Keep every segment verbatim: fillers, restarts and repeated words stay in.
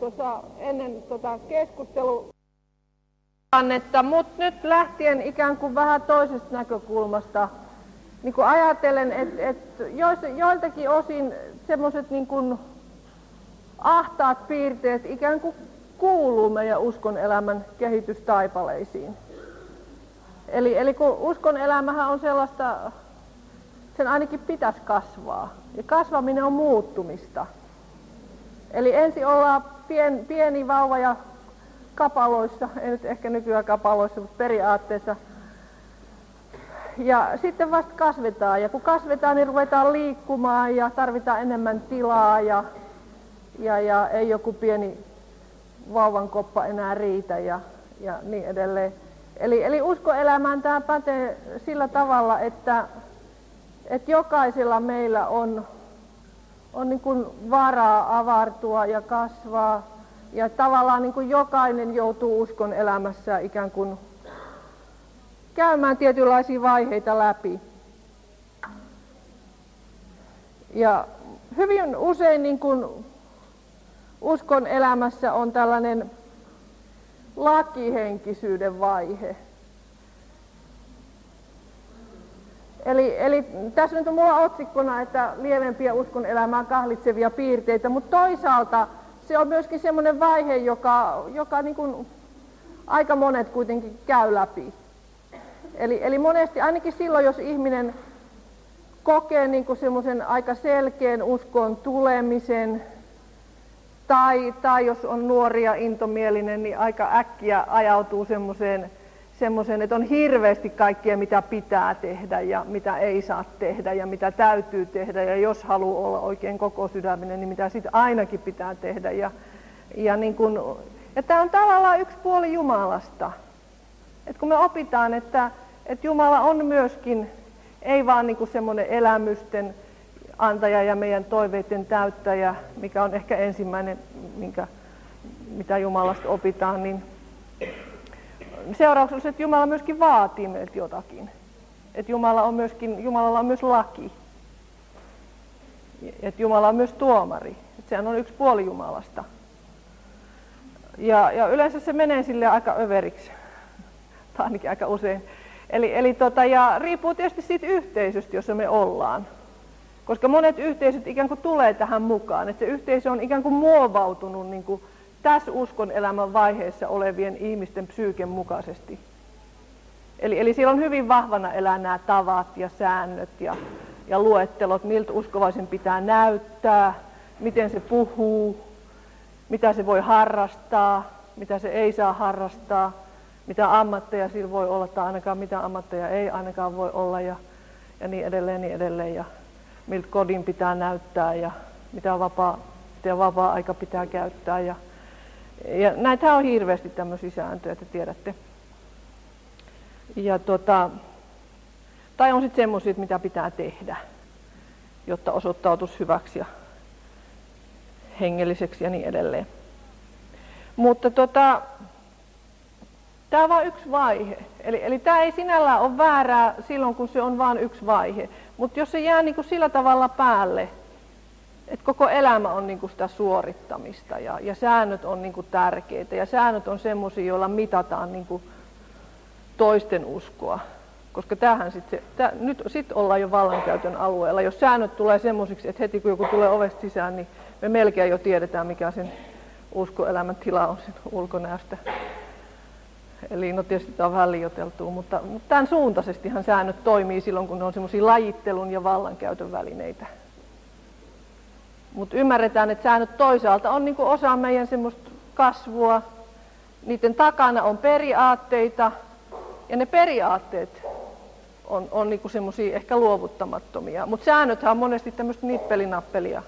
tuossa ennen tota keskustelua, mutta nyt lähtien ikään kuin vähän toisesta näkökulmasta, niin kuin ajatellen, että et joiltakin osin semmoiset niin kuin ahtaat piirteet ikään kuin kuuluu meidän uskonelämän kehitystaipaleisiin. Eli, eli kun uskonelämähän on sellaista, sen ainakin pitäisi kasvaa. Ja kasvaminen on muuttumista. Eli ensin ollaan pien, pieni vauva ja kapaloissa, ei nyt ehkä nykyään kapaloissa, mutta periaatteessa. Ja sitten vasta kasvetaan. Ja kun kasvetaan, niin ruvetaan liikkumaan ja tarvitaan enemmän tilaa ja, ja, ja ei joku pieni vauvan koppa enää riitä ja, ja niin edelleen. Eli, eli uskoelämään tämä pätee sillä tavalla, että, että jokaisella meillä on, on niin kuin varaa avartua ja kasvaa. Ja tavallaan niin kuin jokainen joutuu uskon elämässä ikään kuin käymään tietynlaisia vaiheita läpi. Ja hyvin usein niin kuin uskon elämässä on tällainen lakihenkisyyden vaihe. Eli, eli tässä nyt on mulla otsikkona, että lievempiä uskon elämää kahlitsevia piirteitä, mutta toisaalta se on myöskin semmoinen vaihe, joka, joka niin kuin aika monet kuitenkin käy läpi. Eli, eli monesti ainakin silloin, jos ihminen kokee niin kuin semmoisen aika selkeän uskon tulemisen, tai, tai jos on nuori ja intomielinen, niin aika äkkiä ajautuu semmoiseen, semmoiseen, että on hirveästi kaikkea, mitä pitää tehdä ja mitä ei saa tehdä ja mitä täytyy tehdä. Ja jos haluaa olla oikein koko sydäminen, niin mitä sitten ainakin pitää tehdä. Ja, ja, niin kun, ja tämä on tavallaan yksi puoli Jumalasta. Et kun me opitaan, että, että Jumala on myöskin, ei vaan niin kuin semmoinen elämysten antaja ja meidän toiveiden täyttäjä, mikä on ehkä ensimmäinen, minkä, mitä Jumalasta opitaan, niin seurauksena, että Jumala myöskin vaatii meiltä jotakin. Että Jumala on myöskin, Jumalalla on myös laki. Että Jumala on myös tuomari. Että sehän on yksi puoli Jumalasta. Ja, ja yleensä se menee sille aika överiksi. Tai ainakin aika usein. Eli, eli tota, ja riippuu tietysti siitä yhteisöstä, jossa me ollaan. Koska monet yhteisöt ikään kuin tulee tähän mukaan. Että se yhteisö on ikään kuin muovautunut niin kuin tässä uskon elämän vaiheessa olevien ihmisten psyyken mukaisesti. Eli, eli siellä on hyvin vahvana elää nämä tavat ja säännöt ja, ja luettelot, miltä uskovaisen pitää näyttää, miten se puhuu, mitä se voi harrastaa, mitä se ei saa harrastaa, mitä ammatteja sillä voi olla tai ainakaan mitä ammatteja ei ainakaan voi olla ja, ja niin edelleen, niin edelleen. Ja miltä kodin pitää näyttää ja mitä vapaa, mitä vapaa-aika pitää käyttää. Ja, ja näitä on hirveästi tämmöisiä sääntöjä, että tiedätte. Ja tota, tai on sitten semmoisia, mitä pitää tehdä, jotta osoittautuisi hyväksi ja hengelliseksi ja niin edelleen. Mutta tota, tämä on vain yksi vaihe. Eli, eli tämä ei sinällään ole väärää silloin, kun se on vain yksi vaihe. Mutta jos se jää niin kuin sillä tavalla päälle, että koko elämä on niin kuin sitä suorittamista ja, ja säännöt on niin kuin tärkeitä ja säännöt on semmoisia, joilla mitataan niin kuin toisten uskoa. Koska tämähän sit se, tää, nyt sit ollaan jo vallankäytön alueella. Jos säännöt tulee semmoisiksi, että heti kun joku tulee ovesta sisään, niin me melkein jo tiedetään, mikä sen uskoelämän tila on sen ulkonäöstä. Eli no tietysti tämä on vähän liioiteltua, mutta, mutta tämän suuntaisestihan säännöt toimii silloin, kun ne on semmoisia lajittelun ja vallankäytön välineitä. Mutta ymmärretään, että säännöt toisaalta on niin kuin osa meidän semmoista kasvua. Niiden takana on periaatteita ja ne periaatteet on, on niin kuin semmoisia ehkä luovuttamattomia. Mutta säännöthän on monesti tämmöistä nippelinappelia.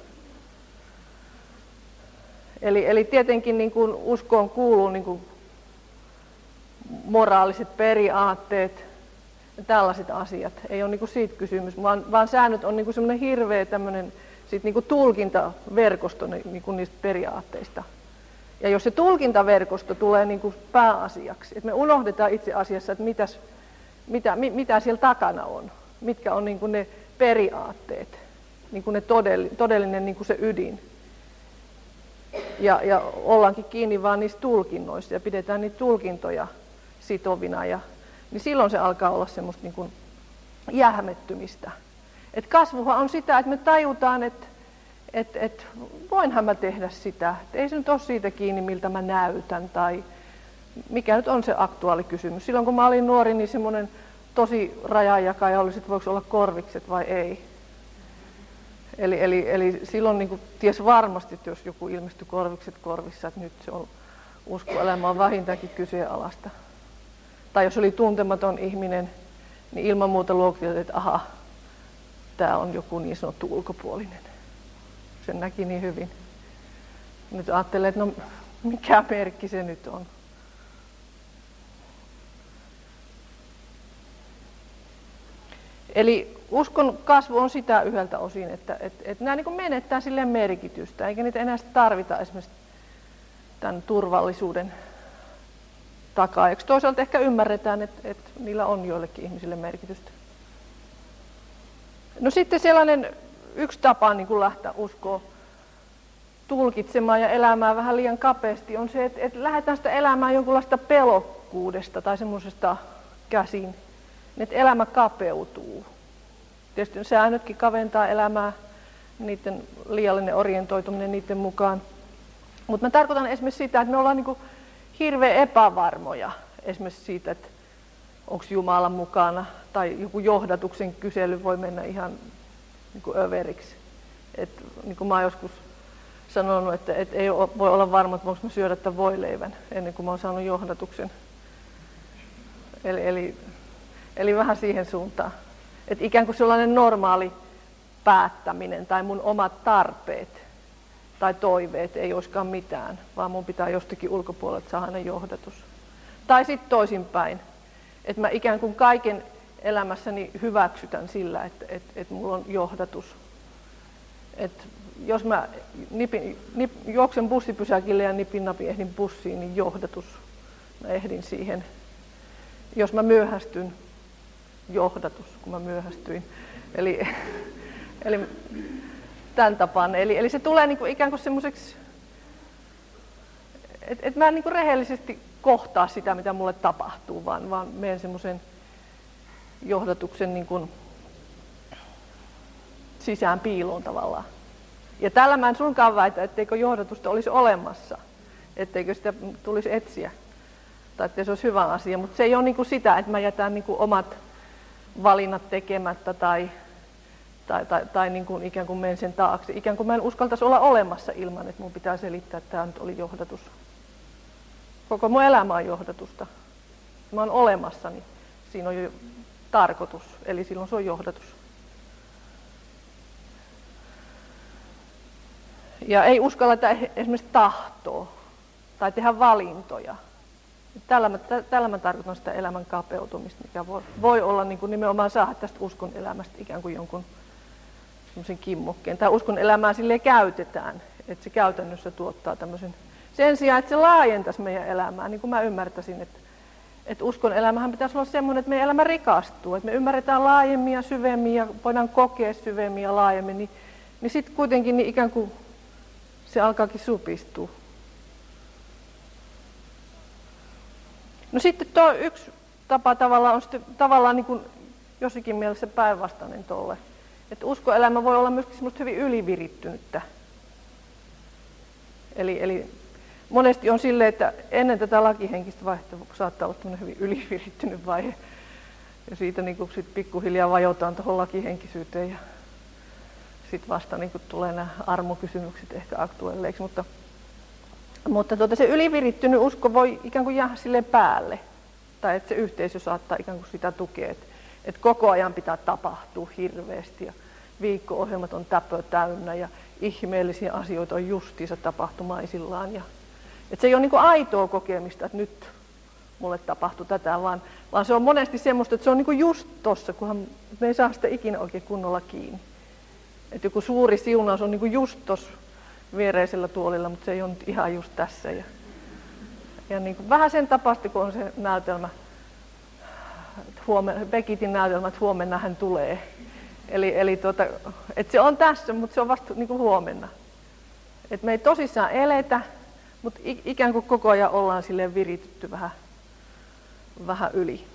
Eli, eli tietenkin niin kuin uskoon kuuluu niin kuin moraaliset periaatteet ja tällaiset asiat. Ei ole niin kuin siitä kysymys, vaan, vaan säännöt on niin kuin semmoinen hirveä tämmöinen sit niin kuin tulkintaverkosto niin kuin niistä periaatteista. Ja jos se tulkintaverkosto tulee niin kuin pääasiaksi, että me unohdetaan itse asiassa, että mitäs, mitä, mitä siellä takana on, mitkä on niin kuin ne periaatteet, niin kuin ne todellinen, todellinen niin kuin se ydin. ja, ja ollaankin kiinni vaan niissä tulkinnoissa ja pidetään niitä tulkintoja sitovina, ja, niin silloin se alkaa olla semmoista niin kuin jähmettymistä. Et kasvuhan on sitä, että me tajutaan, että et, et, voinhan mä tehdä sitä, et ei se nyt ole siitä kiinni, miltä mä näytän, tai mikä nyt on se aktuaali kysymys. Silloin kun mä olin nuori, niin semmoinen tosi rajanjakaja olisi, että voiko olla korvikset vai ei. Eli, eli, eli silloin niin kuin ties varmasti, että jos joku ilmestyi korvikset korvissa, että nyt se on uskoelämä on vähintäänkin kyseenalaista. Tai jos oli tuntematon ihminen, niin ilman muuta luokiteltiin, että aha, tämä on joku niin sanottu ulkopuolinen. Sen näki niin hyvin. Nyt ajattelee, että no mikä merkki se nyt on. Eli uskon kasvu on sitä yhdeltä osin, että, että, että nämä niin kuin menettää silleen merkitystä, eikä niitä enää tarvita esimerkiksi tämän turvallisuuden takaa. Ja toisaalta ehkä ymmärretään, että, että niillä on joillekin ihmisille merkitystä. No sitten sellainen yksi tapa niin kuin lähteä uskoa tulkitsemaan ja elämään vähän liian kapeasti on se, että, että lähdetään sitä elämään jonkunlaista pelokkuudesta tai semmoisesta käsin, että elämä kapeutuu. Tietysti säännötkin kaventaa elämää, niiden liiallinen orientoituminen niiden mukaan. Mutta mä tarkoitan esimerkiksi sitä, että me ollaan niin kuin hirveän epävarmoja esimerkiksi siitä, että onko Jumala mukana, tai joku johdatuksen kysely voi mennä ihan niin kuin överiksi. Et, niin kuin mä oon joskus sanonut, että et ei voi olla varma, että voinko mä syödä tämän voileivän ennen kuin mä oon saanut johdatuksen. Eli, eli, eli vähän siihen suuntaan. Että ikään kuin sellainen normaali päättäminen tai mun omat tarpeet tai toiveet ei olisikaan mitään, vaan mun pitää jostakin ulkopuolelta saada johdatus. Tai sitten toisinpäin, että mä ikään kuin kaiken elämässäni hyväksytän sillä, että, että, että mulla on johdatus. Että jos mä nipin, nip, juoksen bussipysäkille ja nipin napin ehdin bussiin, niin johdatus. Mä ehdin siihen. Jos mä myöhästyn, johdatus, kun mä myöhästyin. Eli, eli tämän tapaan. Eli, eli se tulee niinku ikään kuin semmoiseksi, että et mä en niinku rehellisesti kohtaa sitä, mitä mulle tapahtuu, vaan, vaan menen semmoisen johdatuksen niinku sisään piiloon tavallaan. Ja tällä mä en suinkaan väitä, etteikö johdatusta olisi olemassa, etteikö sitä tulisi etsiä, tai että se olisi hyvä asia, mutta se ei ole niinku sitä, että mä jätän niinku omat valinnat tekemättä tai, tai, tai, tai niin kuin ikään kuin menen sen taakse. Ikään kuin mä en uskaltaisi olla olemassa ilman, että mun pitää selittää, että tämä nyt oli johdatus. Koko mun elämä on johdatusta. Mä oon olemassa, niin siinä on jo tarkoitus, eli silloin se on johdatus. Ja ei uskalla esimerkiksi tahtoa tai tehdä valintoja. Tällä mä, tällä mä tarkoitan sitä elämän kapeutumista, mikä voi, voi olla niin kuin nimenomaan saada tästä uskon elämästä ikään kuin jonkun semmoisen kimmokkeen. Tai uskon elämää silleen käytetään, että se käytännössä tuottaa tämmöisen. Sen sijaan, että se laajentaisi meidän elämää, niin kuin mä ymmärtäisin, että, että uskon elämähän pitäisi olla semmoinen, että meidän elämä rikastuu, että me ymmärretään laajemmin ja syvemmin ja voidaan kokea syvemmin ja laajemmin, niin, niin sitten kuitenkin niin ikään kuin se alkaakin supistua. No sitten tuo yksi tapa tavallaan on sitten tavallaan niin kuin jossakin mielessä päinvastainen tolle. Että uskoelämä voi olla myöskin semmoista hyvin ylivirittynyttä. Eli, eli monesti on silleen, että ennen tätä lakihenkistä vaihetta saattaa olla tämmöinen hyvin ylivirittynyt vaihe. Ja siitä niin kuin sit pikkuhiljaa vajotaan tuohon lakihenkisyyteen ja sitten vasta niin kuin tulee nämä armokysymykset ehkä aktuelleiksi. Mutta Mutta tuota, se ylivirittynyt usko voi ikään kuin jäädä silleen päälle. Tai että se yhteisö saattaa ikään kuin sitä tukea. Että, että koko ajan pitää tapahtua hirveästi. Ja viikko-ohjelmat on täpö täynnä. Ja ihmeellisiä asioita on justiinsa tapahtumaisillaan. Ja, että se ei ole niin kuin aitoa kokemista, että nyt mulle tapahtui tätä. Vaan, vaan se on monesti semmoista, että se on niin kuin just tossa, kunhan me ei saa sitä ikinä oikein kunnolla kiinni. Että joku suuri siunaus on niin kuin just tossa viereisellä tuolilla, mutta se ei ole nyt ihan just tässä. Ja, ja niin kuin vähän sen tapaista, kun on se näytelmä, huomenna, Beckettin näytelmä, että huomenna hän tulee. Eli, eli tuota, että se on tässä, mutta se on vasta niin kuin huomenna. että me ei tosissaan eletä, mutta ikään kuin koko ajan ollaan silleen viritytty vähän, vähän yli.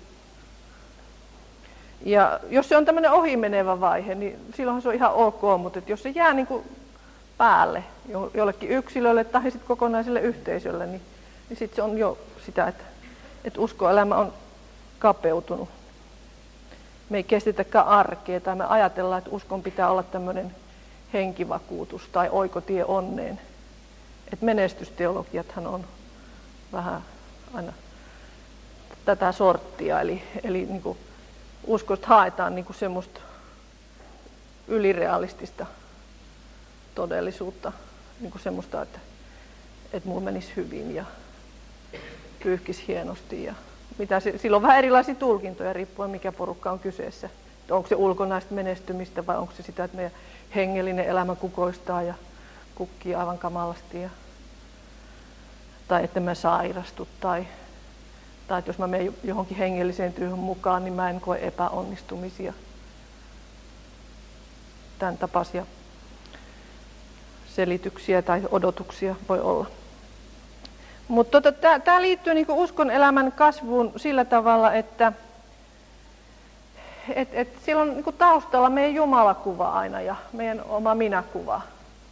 Ja jos se on tämmöinen ohimenevä vaihe, niin silloin se on ihan ok, mutta jos se jää niin kuin päälle jollekin yksilölle tai sitten kokonaiselle yhteisölle, niin, niin sitten se on jo sitä, että, että uskoelämä on kapeutunut. Me ei kestetäkään arkea tai me ajatellaan, että uskon pitää olla tämmöinen henkivakuutus tai oikotie onneen. Että menestysteologiathan on vähän aina tätä sorttia, eli, eli niin kuin uskosta haetaan niin kuin semmoista ylirealistista todellisuutta, niin kuin semmoista, että, että mulla menisi hyvin ja pyyhkisi hienosti. Ja mitä se, sillä on vähän erilaisia tulkintoja riippuen mikä porukka on kyseessä. Että onko se ulkonaista menestymistä vai onko se sitä, että meidän hengellinen elämä kukoistaa ja kukkii aivan kamalasti. Ja, tai että mä sairastu tai, tai että jos mä menen johonkin hengelliseen työhön mukaan, niin mä en koe epäonnistumisia. Tämän tapaisia selityksiä tai odotuksia voi olla. Mutta tota, tämä liittyy niinku uskon elämän kasvuun sillä tavalla, että et, et sillä on niinku taustalla meidän Jumalakuva aina ja meidän oma minäkuva.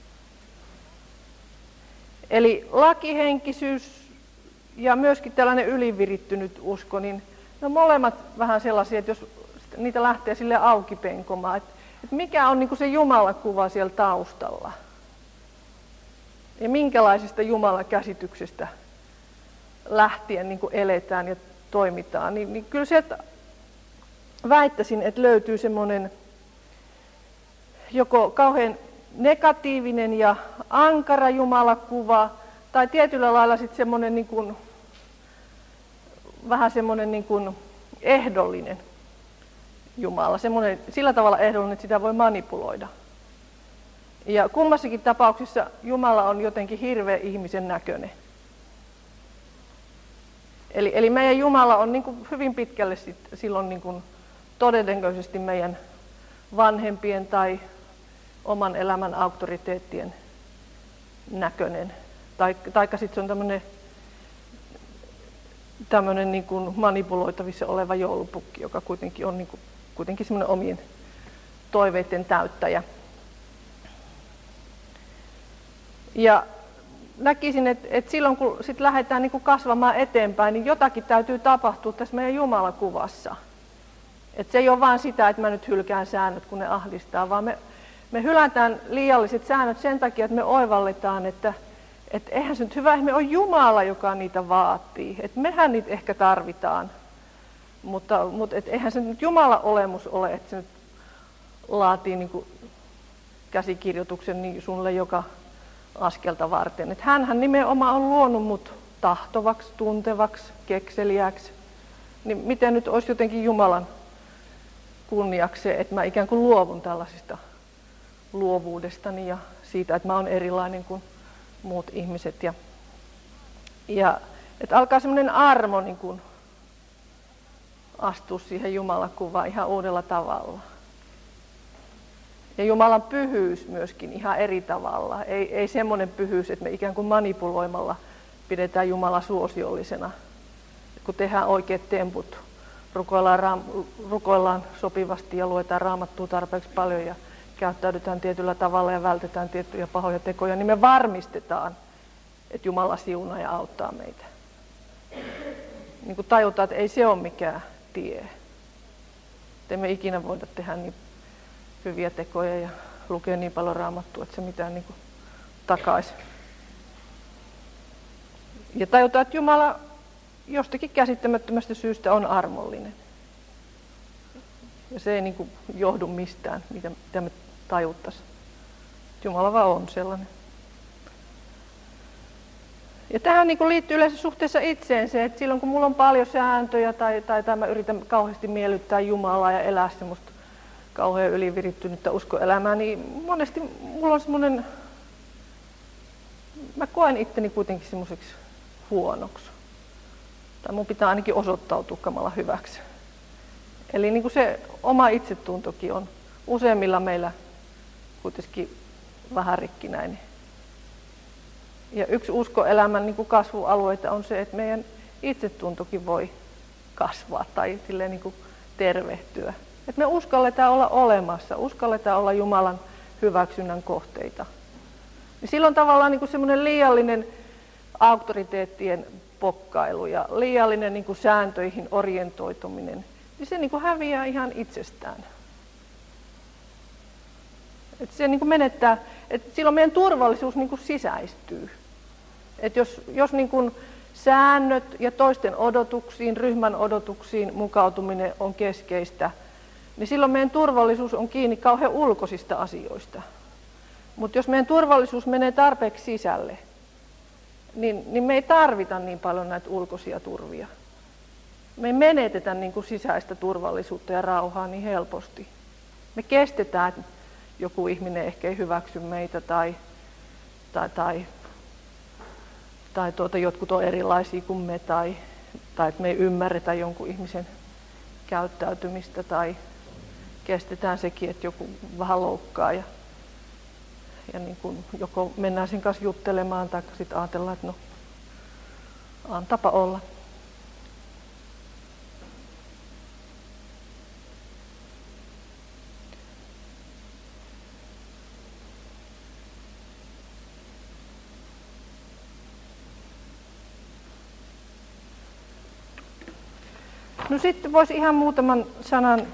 Eli lakihenkisyys ja myöskin tällainen ylivirittynyt usko, niin ne on molemmat vähän sellaisia, että jos niitä lähtee sille auki penkomaan, että, että mikä on niinku se Jumalakuva siellä taustalla ja minkälaisesta Jumalakäsityksestä lähtien niin kuin eletään ja toimitaan, niin, niin kyllä sieltä väittäisin, että löytyy semmoinen joko kauhean negatiivinen ja ankara Jumalakuva, tai tietyllä lailla sitten semmoinen niin kuin, vähän semmoinen niin kuin ehdollinen Jumala, semmoinen sillä tavalla ehdollinen, että sitä voi manipuloida. Ja kummassakin tapauksessa Jumala on jotenkin hirveä ihmisen näköinen. Eli, eli meidän Jumala on niin kuin hyvin pitkälle sit silloin niin kuin todennäköisesti meidän vanhempien tai oman elämän auktoriteettien näköinen. Tai, taikka sitten se on tämmöinen, tämmöinen niin kuin manipuloitavissa oleva joulupukki, joka kuitenkin on niin kuin, kuitenkin semmoinen omien toiveiden täyttäjä. Ja näkisin, että, että silloin kun sit lähdetään niin kuin kasvamaan eteenpäin, niin jotakin täytyy tapahtua tässä meidän Jumalakuvassa. Että se ei ole vain sitä, että mä nyt hylkään säännöt, kun ne ahdistaa, vaan me, me hylätään liialliset säännöt sen takia, että me oivalletaan, että, että eihän se nyt hyvä, että me on Jumala, joka niitä vaatii. Että mehän niitä ehkä tarvitaan, mutta, mutta et eihän se nyt Jumalan olemus ole, että se nyt laatii niin kuin käsikirjoituksen niin sulle joka askelta varten. Että hänhän nimenomaan on luonut mut tahtovaksi, tuntevaksi, kekseliäksi. Niin miten nyt olisi jotenkin Jumalan kunniaksi se, että mä ikään kuin luovun tällaisista luovuudestani ja siitä, että mä oon erilainen kuin muut ihmiset. Ja, ja että alkaa semmoinen armo niin kuin astua siihen Jumalakuvaan ihan uudella tavalla. Ja Jumalan pyhyys myöskin ihan eri tavalla. Ei, ei semmoinen pyhyys, että me ikään kuin manipuloimalla pidetään Jumala suosiollisena. Kun tehdään oikeat temput, rukoillaan, raam, rukoillaan sopivasti ja luetaan Raamattua tarpeeksi paljon ja käyttäydytään tietyllä tavalla ja vältetään tiettyjä pahoja tekoja, niin me varmistetaan, että Jumala siunaa ja auttaa meitä. Niin kuin tajutaan, että ei se ole mikään tie. Että emme ikinä voida tehdä niin hyviä tekoja ja lukea niin paljon Raamattua, että se mitään niin kuin takaisi. Ja tajutaan, että Jumala jostakin käsittämättömästä syystä on armollinen. Ja se ei niin kuin johdu mistään, mitä, mitä me tajuttaisiin. Jumala vaan on sellainen. Ja tähän niin kuin liittyy yleensä suhteessa itseen se, että silloin kun mulla on paljon sääntöjä tai, tai, tai mä yritän kauheasti miellyttää Jumalaa ja elää semmoista kauhean ylivirittynyttä uskoelämää, niin monesti mulla on semmoinen, mä koen itteni kuitenkin semmoiseksi huonoksi. Tai mun pitää ainakin osoittautua kamala hyväksi. Eli niin kuin se oma itsetuntokin on useimmilla meillä kuitenkin vähän rikkinäinen. Ja yksi uskoelämän niin kuin kasvualueita on se, että meidän itsetuntokin voi kasvaa tai silleen niin kuin tervehtyä. Että me uskalletaan olla olemassa, uskalletaan olla Jumalan hyväksynnän kohteita. Ja silloin tavallaan niin kuin semmoinen liiallinen auktoriteettien pokkailu ja liiallinen niin kuin sääntöihin orientoituminen, niin se niin kuin häviää ihan itsestään. Et se niin kuin menettää, et silloin meidän turvallisuus niin kuin sisäistyy. Et jos jos niin kuin säännöt ja toisten odotuksiin, ryhmän odotuksiin mukautuminen on keskeistä, niin silloin meidän turvallisuus on kiinni kauhean ulkoisista asioista. Mutta jos meidän turvallisuus menee tarpeeksi sisälle, niin, niin me ei tarvita niin paljon näitä ulkoisia turvia. Me ei menetetä niin kuin sisäistä turvallisuutta ja rauhaa niin helposti. Me kestetään, että joku ihminen ehkä ei hyväksy meitä tai, tai, tai, tai tuota, jotkut on erilaisia kuin me tai, tai että me ei ymmärretä jonkun ihmisen käyttäytymistä tai kestetään sekin, että joku vähän loukkaa ja, ja niin kuin joko mennään sen kanssa juttelemaan tai sitten ajatellaan, että no, antapa olla. No sitten voisi ihan muutaman sanan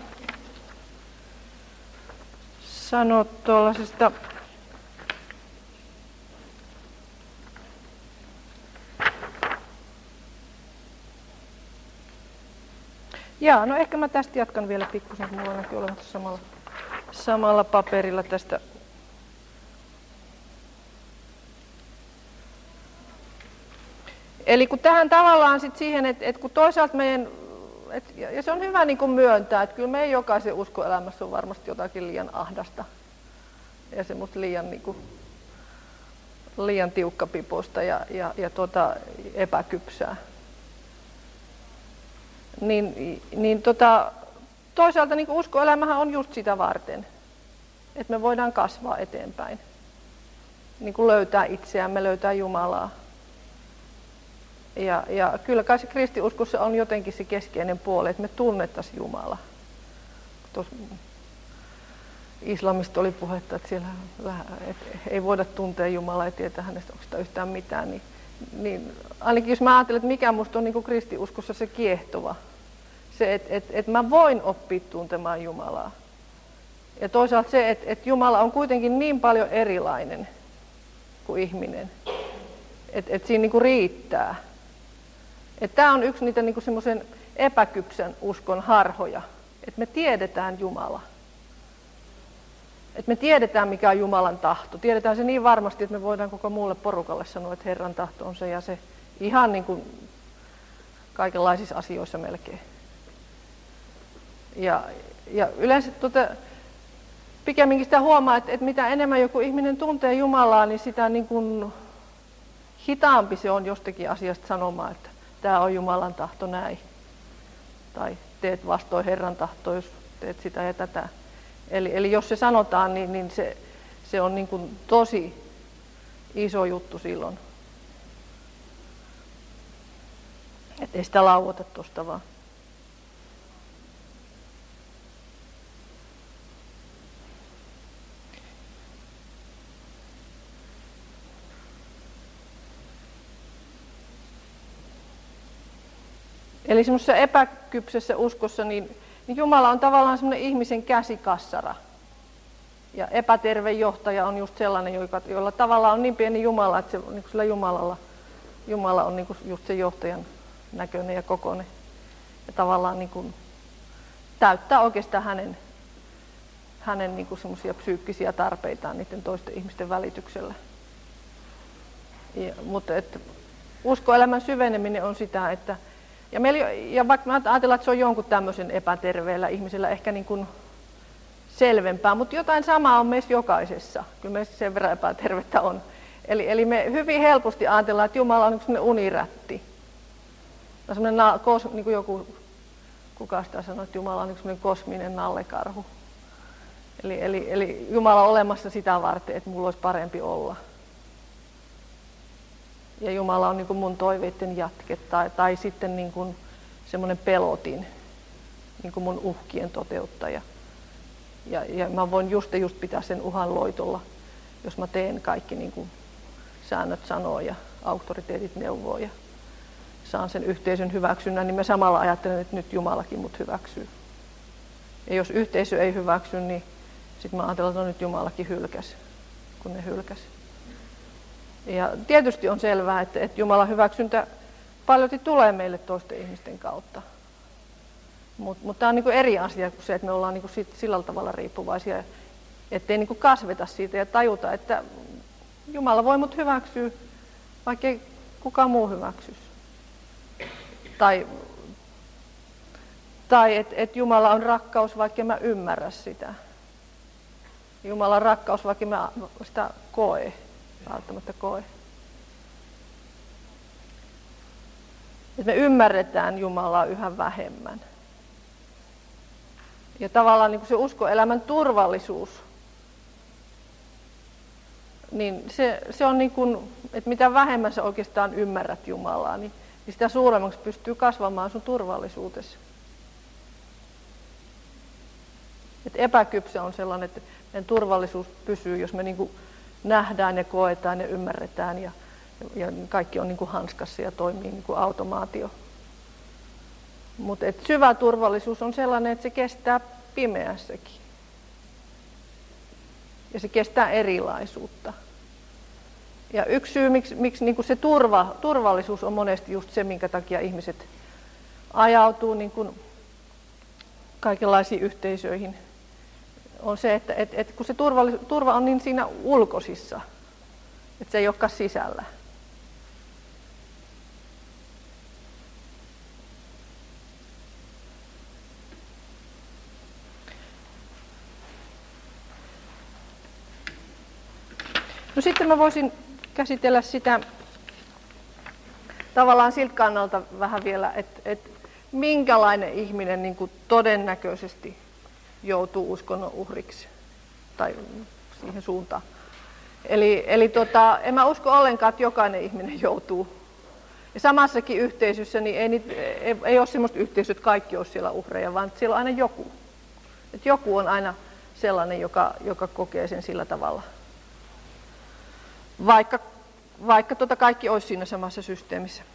sanoa tuollaisesta Jaa, no ehkä mä tästä jatkan vielä pikkusen, kun mulla näkyy olevan samalla, samalla paperilla tästä. Eli kun tähän tavallaan sit siihen, että et kun toisaalta meidän, et, ja se on hyvä niin kuin myöntää, että kyllä meidän jokaisen uskoelämässä on varmasti jotakin liian ahdasta ja semmoista liian, niin kuin, liian tiukkapipoista ja, ja, ja tuota, epäkypsää. Niin, niin tota, toisaalta niin uskoelämähän on just sitä varten, että me voidaan kasvaa eteenpäin, niin kuin löytää itseämme, löytää Jumalaa. Ja, ja kyllä kai se kristiuskossa on jotenkin se keskeinen puoli, että me tunnettaisiin Jumala. Tuossa islamista oli puhetta, että siellä että ei voida tuntea Jumalaa ja tietää hänestä onko sitä yhtään mitään. Niin, niin ainakin jos mä ajattelen, että mikä musta on niin kuin kristiuskossa se kiehtova, se, että et, et mä voin oppia tuntemaan Jumalaa. Ja toisaalta se, että et Jumala on kuitenkin niin paljon erilainen kuin ihminen, että et siinä niin kuin riittää. Tämä on yksi niitä niin kuin semmoisen epäkypsän uskon harhoja, että me tiedetään Jumala. Että me tiedetään, mikä on Jumalan tahto. Tiedetään se niin varmasti, että me voidaan koko muulle porukalle sanoa, että Herran tahto on se ja se. Ihan niin kuin kaikenlaisissa asioissa melkein. Ja, ja yleensä tuota, pikemminkin sitä huomaa, että, että mitä enemmän joku ihminen tuntee Jumalaa, niin sitä niin kuin hitaampi se on jostakin asiasta sanomaan, että tämä on Jumalan tahto näin. Tai teet vastoin Herran tahtoa, jos teet sitä ja tätä. Eli, eli jos se sanotaan, niin, niin se, se on niin kuin tosi iso juttu silloin. Että ei sitä lauota tuosta vaan. Eli semmoisessa epäkypsessä uskossa, niin, niin Jumala on tavallaan semmoinen ihmisen käsikassara. Ja epäterve johtaja on just sellainen, joka, jolla tavallaan on niin pieni Jumala, että se, niin sillä Jumalalla, Jumala on niin kuin just se johtajan näköinen ja kokoinen. Ja tavallaan niin kuin täyttää oikeastaan hänen, hänen niin kuin semmoisia psyykkisiä tarpeitaan niiden toisten ihmisten välityksellä. Ja, mutta että uskoelämän syveneminen on sitä, että Ja, meillä, ja vaikka me ajatellaan, että se on jonkun tämmöisen epäterveellä ihmisellä ehkä niin kuin selvempää, mutta jotain samaa on meissä jokaisessa. Kyllä meissä sen verran epätervettä on. Eli, eli me hyvin helposti ajatellaan, että Jumala on semmoinen unirätti. On semmoinen, niin kuin joku, kuka sitä sanoi, että Jumala on semmoinen kosminen nallekarhu. Eli, eli, eli Jumala on olemassa sitä varten, että mulla olisi parempi olla. ja Jumala on niin kuin mun toiveiden jatke tai, tai sitten niin kuin semmoinen pelotin, niin kuin mun uhkien toteuttaja. Ja, ja mä voin just ja just pitää sen uhan loitolla, jos mä teen kaikki niin kuin säännöt sanoo ja auktoriteetit neuvoo ja saan sen yhteisön hyväksynnän, niin mä samalla ajattelen, että nyt Jumalakin mut hyväksyy. Ja jos yhteisö ei hyväksy, niin sitten mä ajattelen, että no nyt Jumalakin hylkäsi, kun ne hylkäsi. Ja tietysti on selvää, että, että Jumalan hyväksyntä paljolti tulee meille toisten ihmisten kautta. Mutta mut tämä on niinku eri asia kuin se, että me ollaan niinku sit, sillä tavalla riippuvaisia, ettei niinku kasveta siitä ja tajuta, että Jumala voi mut hyväksyä, vaikka ei kukaan muu hyväksyisi. Tai, tai että et Jumala on rakkaus, vaikka mä ymmärrä sitä. Jumala on rakkaus, vaikka mä sitä koe, välttämättä koe. Et me ymmärretään Jumalaa yhä vähemmän. Ja tavallaan niin kuin se uskoelämän turvallisuus, niin se, se on niin kuin, että mitä vähemmän sä oikeastaan ymmärrät Jumalaa, niin, niin sitä suuremmaksi pystyy kasvamaan sun turvallisuutesi. Et epäkypsä on sellainen, että meidän turvallisuus pysyy, jos me niin kuin nähdään ja koetaan ja ymmärretään ja, ja kaikki on niin kuin hanskassa ja toimii niin kuin automaatio. Mutta syvä turvallisuus on sellainen, että se kestää pimeässäkin. Ja se kestää erilaisuutta. Ja yksi syy, miksi, miksi niin kuin se turva, turvallisuus on monesti just se, minkä takia ihmiset ajautuu niin kuin kaikenlaisiin yhteisöihin, on se, että et, et kun se turva on niin siinä ulkoisissa, että se ei olekaan sisällä. No sitten mä voisin käsitellä sitä tavallaan siltä kannalta vähän vielä, että, että minkälainen ihminen niin kuin todennäköisesti joutuu uskonnon uhriksi tai siihen suuntaan. Eli, eli tota, en mä usko ollenkaan, että jokainen ihminen joutuu. Ja samassakin yhteisössä niin ei, niitä, ei, ei ole sellaista yhteisöä, että kaikki olisi siellä uhreja, vaan siellä on aina joku. Että joku on aina sellainen, joka, joka kokee sen sillä tavalla. Vaikka, vaikka tota kaikki olisi siinä samassa systeemissä.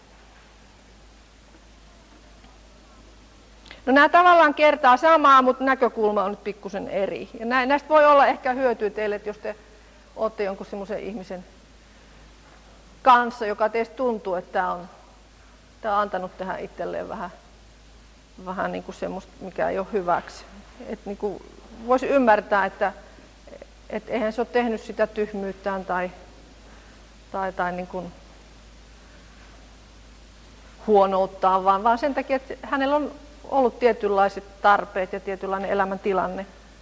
No nämä tavallaan kertaa samaa, mutta näkökulma on nyt pikkusen eri. Ja näistä voi olla ehkä hyötyä teille, että jos te olette jonkun semmoisen ihmisen kanssa, joka teistä tuntuu, että tämä on, tämä on antanut tähän itselleen vähän, vähän niin kuin semmoista, mikä ei ole hyväksi. Että niin kuin voisi ymmärtää, että et eihän se ole tehnyt sitä tyhmyyttään tai, tai, tai niin kuin huonouttaan, vaan, vaan sen takia, että hänellä on ollut tietynlaiset tarpeet ja tietynlainen elämäntilanne.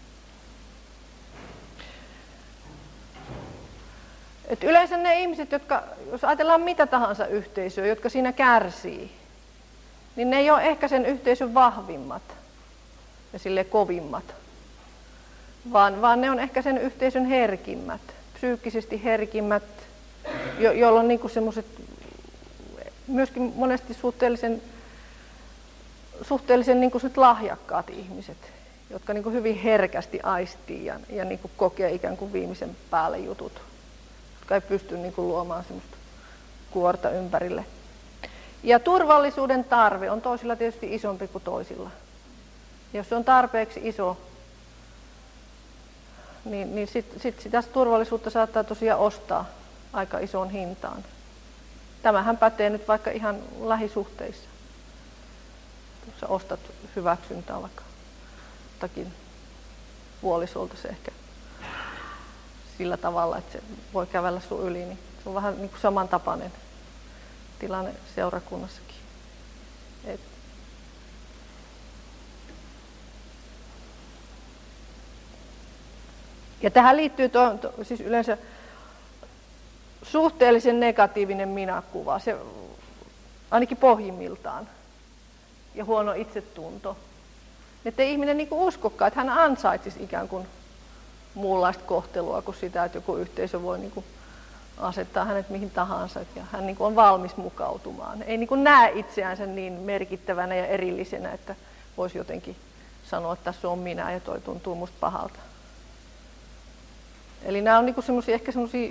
Et yleensä ne ihmiset, jotka, jos ajatellaan mitä tahansa yhteisöä, jotka siinä kärsii, niin ne ei ole ehkä sen yhteisön vahvimmat ja sille kovimmat, vaan, vaan ne on ehkä sen yhteisön herkimmät, psyykkisesti herkimmät, jo, joilla on niinku semmoiset myöskin monesti suhteellisen suhteellisen niin kuin lahjakkaat ihmiset, jotka niin kuin hyvin herkästi aistii ja, ja niin kuin kokee ikään kuin viimeisen päälle jutut, jotka ei pysty niin kuin luomaan semmoista kuorta ympärille. Ja turvallisuuden tarve on toisilla tietysti isompi kuin toisilla. Ja jos se on tarpeeksi iso, niin, niin sitten sit sitä turvallisuutta saattaa tosiaan ostaa aika isoon hintaan. Tämähän pätee nyt vaikka ihan lähisuhteissa. Sä ostat hyväksyntää vaikka jotakin puolisolta se ehkä sillä tavalla, että se voi kävellä sun yli, niin se on vähän niin kuin samantapainen tilanne seurakunnassakin. Et ja tähän liittyy to, to, siis yleensä suhteellisen negatiivinen minäkuva, se ainakin pohjimmiltaan. Ja huono itsetunto. Että ei ihminen niin kuin uskokaan, että hän ansaitsisi ikään kuin muunlaista kohtelua kuin sitä, että joku yhteisö voi niin kuin asettaa hänet mihin tahansa ja hän niin kuin on valmis mukautumaan. Ei niin kuin näe itseänsä niin merkittävänä ja erillisenä, että voisi jotenkin sanoa, että tässä on minä ja toi tuntuu musta pahalta. Eli nämä on niin kuin semmosia, ehkä semmoisia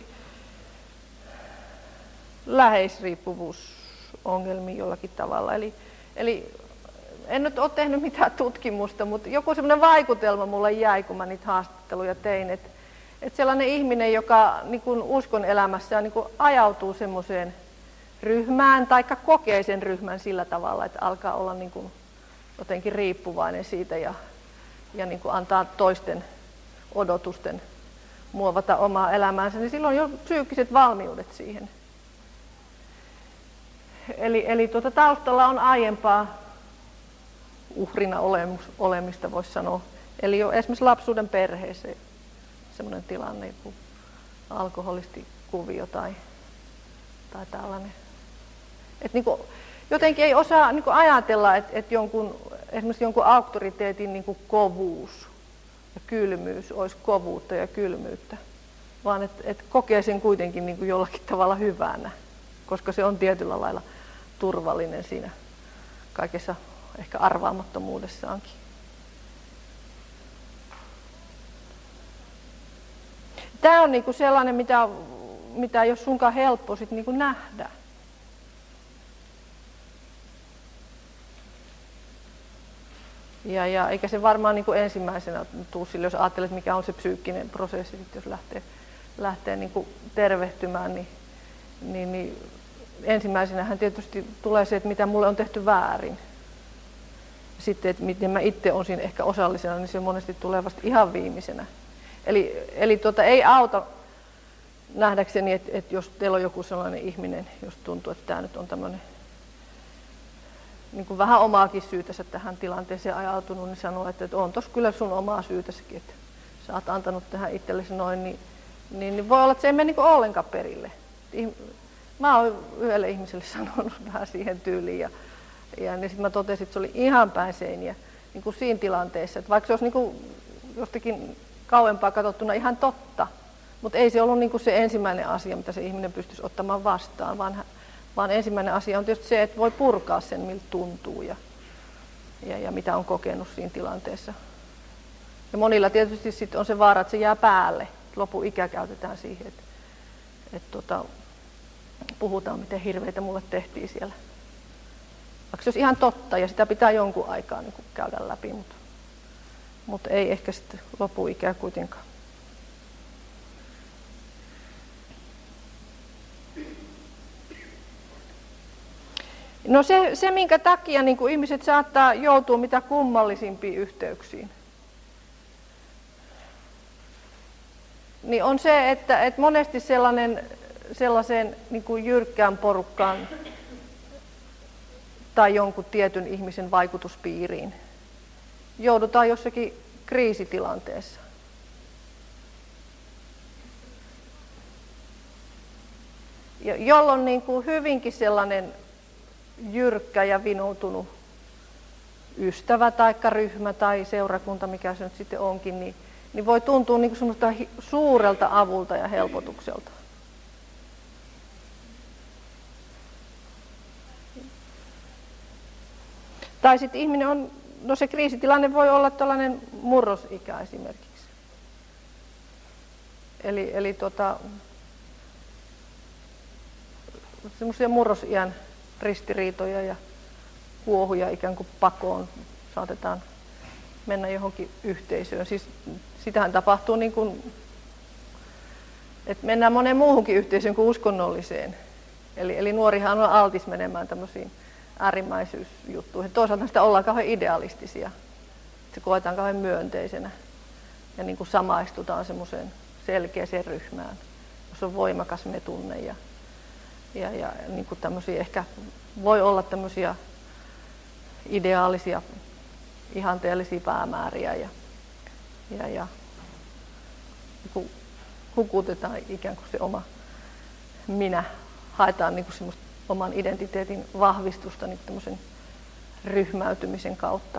läheisriippuvuusongelmia jollakin tavalla. Eli, eli en nyt ole tehnyt mitään tutkimusta, mutta joku semmoinen vaikutelma mulle jäi, kun mä niitä haastatteluja tein, että, että sellainen ihminen, joka niin kuin uskon elämässään niin kuin ajautuu semmoiseen ryhmään tai kokee sen ryhmän sillä tavalla, että alkaa olla niin kuin jotenkin riippuvainen siitä ja, ja niin kuin antaa toisten odotusten muovata omaa elämäänsä, niin silloin on jo psyykkiset valmiudet siihen. Eli, eli tuota, taustalla on aiempaa uhrina olemista, voisi sanoa. Eli jo esimerkiksi lapsuuden perheessä sellainen tilanne, joku alkoholistikuvio tai, tai tällainen. Et niin kuin, jotenkin ei osaa niin kuin ajatella, että et jonkun, esimerkiksi jonkun auktoriteetin niin kuin kovuus ja kylmyys olisi kovuutta ja kylmyyttä, vaan että et kokee sen kuitenkin niin kuin jollakin tavalla hyvänä, koska se on tietyllä lailla turvallinen siinä kaikessa ehkä arvaamattomuudessaankin. Tämä on niinku sellainen, mitä, mitä ei ole sunkaan helppo sit niinku nähdä. Ja, ja eikä se varmaan niinku ensimmäisenä tule sille, jos ajattelet, mikä on se psyykkinen prosessi, jos lähtee, lähtee niinku tervehtymään, niin, niin, niin ensimmäisenähän tietysti tulee se, että mitä mulle on tehty väärin. Sitten, että miten mä itse olen siinä ehkä osallisena, niin se monesti tulee vasta ihan viimeisenä. Eli, eli tuota, ei auta nähdäkseni, että, että jos teillä on joku sellainen ihminen, jos tuntuu, että tämä nyt on tämmöinen niin kuin vähän omaakin syytänsä tähän tilanteeseen ajautunut, niin sanoo, että, että on tuossa kyllä sun omaa syytässäkin, että sä oot antanut tähän itsellesi noin, niin, niin, niin voi olla, että se ei mene niin kuin ollenkaan perille. Mä oon yhdelle ihmiselle sanonut vähän siihen tyyliin ja, ja niin sitten mä totesin, että se oli ihan päin seiniä niin kuin siinä tilanteessa, että vaikka se olisi niin kuin jostakin kauempaa katsottuna ihan totta, mutta ei se ollut niin kuin se ensimmäinen asia, mitä se ihminen pystyisi ottamaan vastaan, vaan, vaan ensimmäinen asia on tietysti se, että voi purkaa sen, miltä tuntuu ja, ja, ja mitä on kokenut siinä tilanteessa. Ja monilla tietysti sit on se vaara, että se jää päälle, lopun ikä käytetään siihen, että, että tota, puhutaan, miten hirveitä mulle tehtiin siellä. Vaikka se olisi ihan totta ja sitä pitää jonkun aikaa niin kuin käydä läpi, mutta, mutta ei ehkä sitten lopuikää kuitenkaan. No se, se minkä takia niin kuin ihmiset saattaa joutua mitä kummallisimpiin yhteyksiin, niin on se, että, että monesti sellainen sellaiseen niin kuin jyrkkään porukkaan tai jonkun tietyn ihmisen vaikutuspiiriin joudutaan jossakin kriisitilanteessa. Ja jolloin niin kuin hyvinkin sellainen jyrkkä ja vinoutunut ystävä tai ryhmä tai seurakunta, mikä se nyt sitten onkin, niin, niin voi tuntua niin kuin semmoista suurelta avulta ja helpotukselta. Tai sitten ihminen on, no se kriisitilanne voi olla tällainen murrosikä esimerkiksi. Eli, eli tota, semmoisia murrosiän ristiriitoja ja kuohuja ikään kuin pakoon saatetaan mennä johonkin yhteisöön. Siis sitähän tapahtuu niin kuin, että mennään moneen muuhunkin yhteisöön kuin uskonnolliseen. Eli, eli nuorihan on altis menemään tämmöisiin äärimmäisyysjuttuihin. Toisaalta sitä ollaan kauhean idealistisia. Se koetaan kauhean myönteisenä. Ja niin kuin samaistutaan semmoiseen selkeäseen ryhmään, jossa on voimakas metunne. Ja, ja, ja niin kuin tämmöisiä ehkä voi olla tämmöisiä ideaalisia, ihanteellisia päämääriä. Ja, ja, ja niin kuin hukutetaan ikään kuin se oma minä. Haetaan niin kuin semmoista oman identiteetin vahvistusta niin tämmöisen ryhmäytymisen kautta.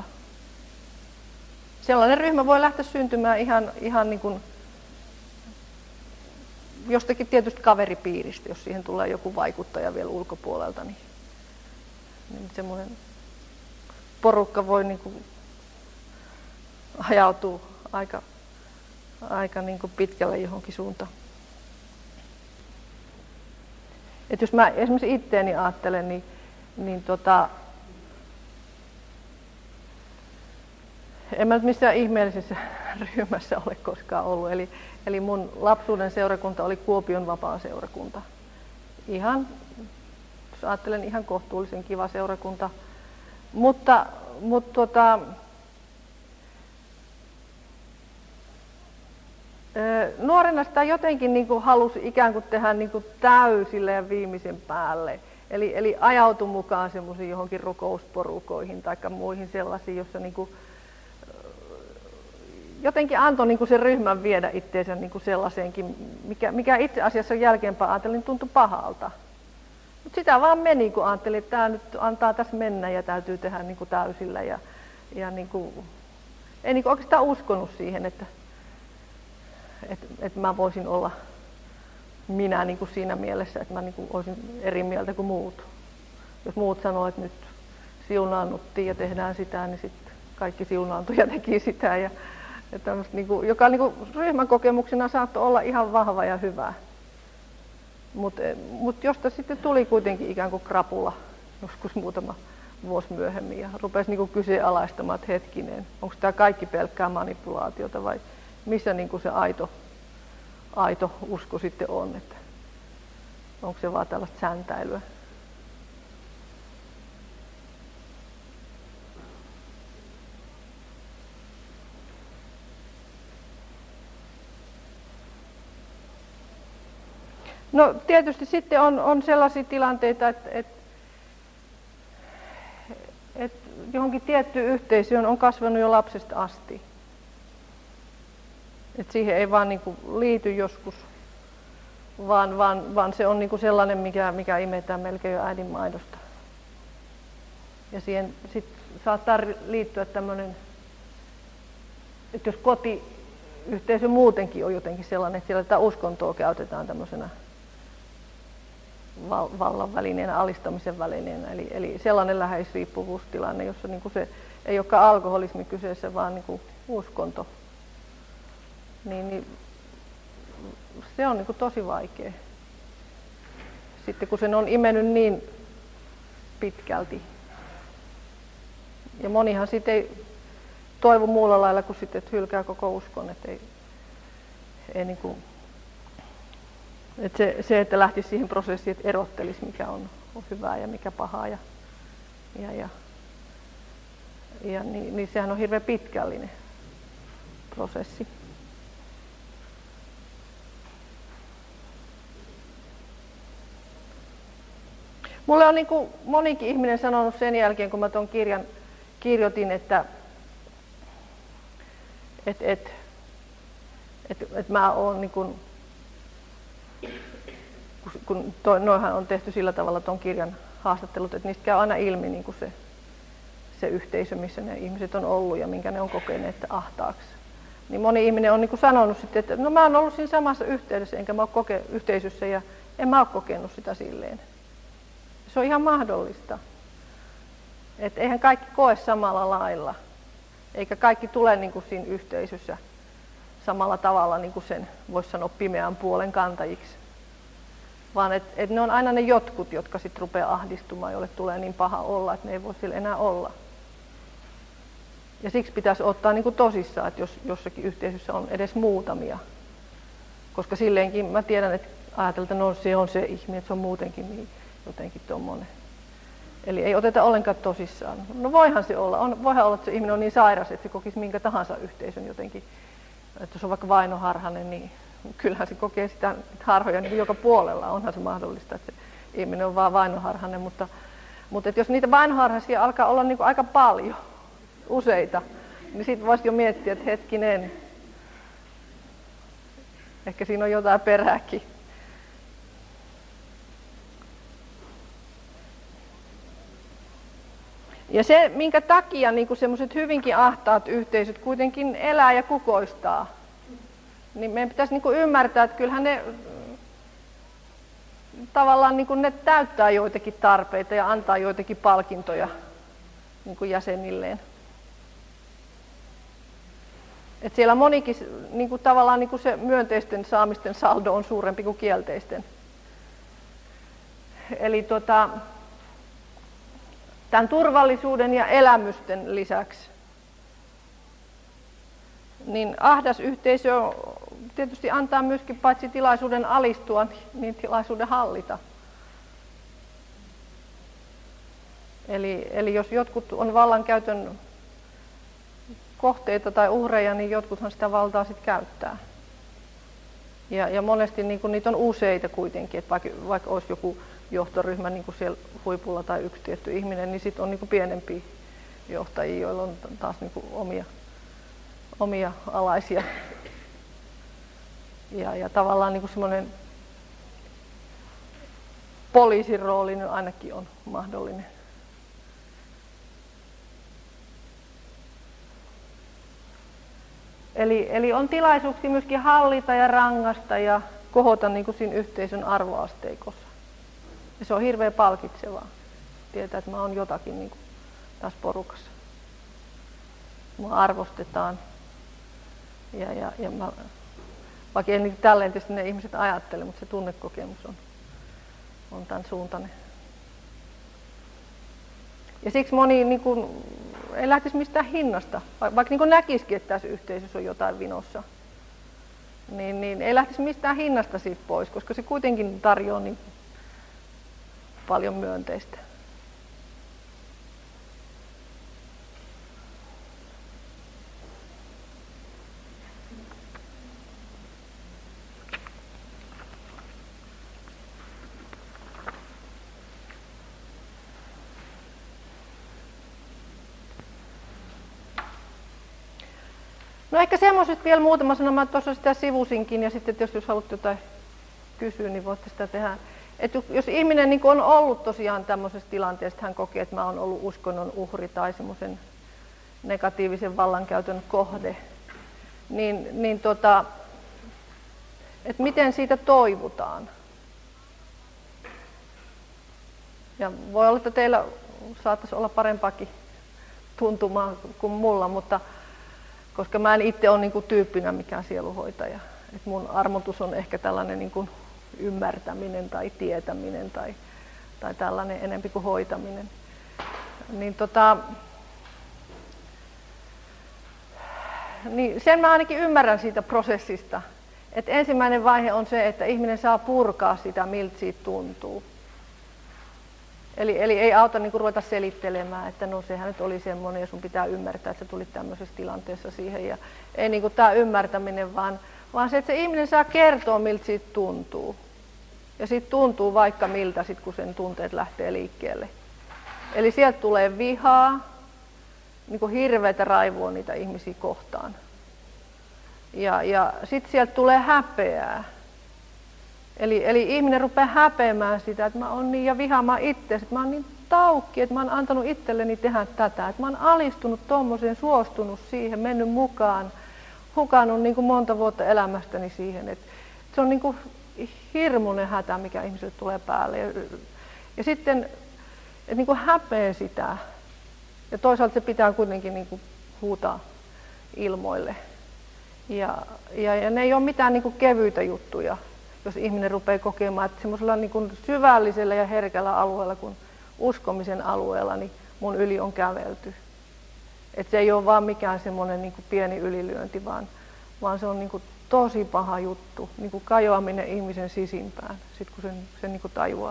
Sellainen ryhmä voi lähteä syntymään ihan, ihan niin kuin jostakin tietystä kaveripiiristä, jos siihen tulee joku vaikuttaja vielä ulkopuolelta, niin, niin semmoinen porukka voi niin kuin hajautua aika, aika niin kuin pitkälle johonkin suuntaan. Et jos mä esimerkiksi itteeni ajattelen, niin, niin tota, en mä nyt missään ihmeellisessä ryhmässä ole koskaan ollut. Eli, eli mun lapsuuden seurakunta oli Kuopion vapaa-seurakunta. Ihan, jos ajattelen, ihan kohtuullisen kiva seurakunta. Mutta, mutta tuota, nuorena sitä jotenkin niin kuin halusi ikään kuin tehdä niin kuin täysille ja viimeisen päälle. Eli, eli ajautui mukaan semmoisiin johonkin rukousporukoihin tai muihin sellaisiin, jossa niin kuin jotenkin antoi niin kuin sen ryhmän viedä itseensä niin kuin sellaiseenkin, mikä, mikä itse asiassa jälkeenpäin ajattelin tuntui pahalta. Mutta sitä vaan meni, kun ajattelin, että tämä nyt antaa tässä mennä ja täytyy tehdä niin kuin täysillä. Ja, ja niin kuin, ei niin kuin oikeastaan uskonut siihen, että, että, että mä voisin olla minä niin kuin siinä mielessä, että mä niin kuin olisin eri mieltä kuin muut. Jos muut sanoo, että nyt siunaannuttiin ja tehdään sitä, niin sitten kaikki siunaantui ja teki sitä. Ja, ja niin kuin, joka niin kuin ryhmän kokemuksena saattoi olla ihan vahva ja hyvä. Mutta mut josta sitten tuli kuitenkin ikään kuin krapula joskus muutama vuosi myöhemmin ja rupesi niin kuin kyseenalaistamaan, että hetkinen, onko tämä kaikki pelkkää manipulaatiota vai missä niin kuin se aito, aito usko sitten on, että onko se vaan tällaista säntäilyä. No tietysti sitten on, on sellaisia tilanteita, että, että, että johonkin tiettyyn yhteisöön on kasvanut jo lapsesta asti. Että siihen ei vaan niin kuin liity joskus, vaan, vaan, vaan se on niin kuin sellainen, mikä, mikä imetään melkein jo äidin maidosta. Ja siihen sit saattaa liittyä tämmöinen, että jos kotiyhteisö muutenkin on jotenkin sellainen, että siellä tätä uskontoa käytetään tämmöisenä vallan välineenä, alistamisen välineenä. Eli, eli sellainen läheisriippuvuustilanne, jossa niin kuin se ei olekaan alkoholismi kyseessä, vaan niin kuin uskonto. Niin, niin se on niin kuin tosi vaikea. Sitten kun sen on imennyt niin pitkälti. Ja monihan siitä ei toivo muulla lailla kuin sitten, että hylkää koko uskon. Että ei, ei niin kuin, että se, se, että lähtisi siihen prosessiin, että erottelisi, mikä on, on hyvää ja mikä pahaa. Ja, ja, ja, ja niin, niin sehän on hirveän pitkällinen prosessi. Mulle on niin kuin monikin ihminen sanonut sen jälkeen, kun mä tuon kirjan kirjoitin, että et, et, et, et mä oon niin kuin, kun toi, noihan on tehty sillä tavalla tuon kirjan haastattelut, että niistä käy aina ilmi niin kuin se, se yhteisö, missä ne ihmiset on ollut ja minkä ne on kokeneet ahtaaksi. Niin moni ihminen on niin kuin sanonut sitten, että no mä oon ollut siinä samassa yhteydessä, enkä mä ole koke, yhteisössä ja en mä ole kokenut sitä silleen. Se on ihan mahdollista. Että eihän kaikki koe samalla lailla, eikä kaikki tule niin kuin siinä yhteisössä samalla tavalla niin kuin sen, voisi sanoa, pimeän puolen kantajiksi. Vaan että et ne on aina ne jotkut, jotka sitten rupeaa ahdistumaan, joille tulee niin paha olla, että ne ei voi sillä enää olla. Ja siksi pitäisi ottaa niin kuin tosissaan, että jos jossakin yhteisössä on edes muutamia. Koska silleenkin mä tiedän, että ajatellaan, että no se on se ihminen, että se on muutenkin niin jotenkin tommoinen. Eli ei oteta ollenkaan tosissaan. No voihan se olla. On, voihan olla, että se ihminen on niin sairas, että se kokisi minkä tahansa yhteisön jotenkin. Että jos on vaikka vainoharhainen, niin kyllähän se kokee sitä harhoja niin kuin joka puolella. Onhan se mahdollista, että se ihminen on vaan vainoharhainen. Mutta, mutta että jos niitä vainoharhaisia alkaa olla niin kuin aika paljon, useita, niin sitten voisi jo miettiä, että hetkinen, ehkä siinä on jotain perääkin. Ja se, minkä takia niin semmoiset hyvinkin ahtaat yhteisöt kuitenkin elää ja kukoistaa, niin meidän pitäisi niin ymmärtää, että kyllähän ne tavallaan niin kuin ne täyttää joitakin tarpeita ja antaa joitakin palkintoja niin kuin jäsenilleen. Et siellä monikin niin kuin tavallaan niin kuin se myönteisten saamisten saldo on suurempi kuin kielteisten. Eli tota, tämän turvallisuuden ja elämysten lisäksi niin ahdas yhteisö tietysti antaa myöskin paitsi tilaisuuden alistua, niin tilaisuuden hallita. Eli, eli jos jotkut on vallankäytön kohteita tai uhreja, niin jotkuthan sitä valtaa sitten käyttää. Ja, ja monesti niin kun niitä on useita kuitenkin, että vaikka, vaikka olisi joku johtoryhmä niin kuin siellä huipulla tai yksi tietty ihminen, niin sitten on niin kuin pienempiä johtajia, joilla on taas niin kuin omia, omia alaisia. Ja, ja tavallaan niin kuin semmoinen poliisin rooli niin ainakin on mahdollinen. Eli, eli on tilaisuuksia myöskin hallita ja rangasta ja kohota niin kuin siinä yhteisön arvoasteikossa. Ja se on hirveän palkitsevaa. Tietää, että mä oon jotakin niin kuin tässä porukassa. Mua arvostetaan. Ja, ja, ja mä, vaikka en niin tälleen tietysti ne ihmiset ajattele, mutta se tunnekokemus on, on tämän suuntainen. Ja siksi moni niin kuin, ei lähtisi mistään hinnasta, vaikka niin kuin näkisikin, että tässä yhteisössä on jotain vinossa, niin, niin ei lähtisi mistään hinnasta siitä pois, koska se kuitenkin tarjoaa niin paljon myönteistä. No ehkä semmoiset vielä muutama sana, mä tuossa sitä sivusinkin ja sitten jos, jos haluat jotain kysyä, niin voitte sitä tehdä. Et jos ihminen niin on ollut tosiaan tämmöisessä tilanteessa, että hän kokee, että mä oon ollut uskonnon uhri tai semmoisen negatiivisen vallankäytön kohde, niin, niin tota, että miten siitä toivutaan. Ja voi olla, että teillä saattaisi olla parempaakin tuntumaa kuin mulla, mutta koska mä en itse ole niin kuin tyyppinä mikään sieluhoitaja. Et mun armotus on ehkä tällainen niin kuin ymmärtäminen tai tietäminen tai, tai tällainen enempi kuin hoitaminen. Niin tota, niin sen mä ainakin ymmärrän siitä prosessista. Et ensimmäinen vaihe on se, että ihminen saa purkaa sitä, miltä siitä tuntuu. Eli, eli ei auta niin kuin ruveta selittelemään, että no sehän nyt oli semmoinen ja sun pitää ymmärtää, että sä tulit tämmöisessä tilanteessa siihen. Ja ei niin kuin tämä ymmärtäminen, vaan, vaan se, että se ihminen saa kertoa, miltä siitä tuntuu. Ja siitä tuntuu vaikka miltä, sit, kun sen tunteet lähtee liikkeelle. Eli sieltä tulee vihaa, niin kuin hirveätä raivoa niitä ihmisiä kohtaan. Ja, ja sitten sieltä tulee häpeää. Eli, eli ihminen rupeaa häpeämään sitä, että mä oon niin ja vihaamaan itse, että mä oon niin taukki, että mä oon antanut itselleni tehdä tätä, että mä oon alistunut tommoseen, suostunut siihen, mennyt mukaan, hukannut niin kuin monta vuotta elämästäni siihen. Että se on niin kuin hirmuinen hätä, mikä ihmiselle tulee päälle. Ja, ja sitten että niin kuin häpeä sitä, ja toisaalta se pitää kuitenkin niin kuin huutaa ilmoille. Ja, ja, ja ne ei ole mitään niin kuin kevyitä juttuja. Jos ihminen rupeaa kokemaan, että semmoisella niin kuin syvällisellä ja herkällä alueella, kuin uskomisen alueella, niin mun yli on kävelty. Että se ei ole vaan mikään semmoinen niin kuin pieni ylilyönti, vaan, vaan se on niin kuin tosi paha juttu, niin kuin kajoaminen ihmisen sisimpään, sit kun sen, sen niin kuin tajuaa.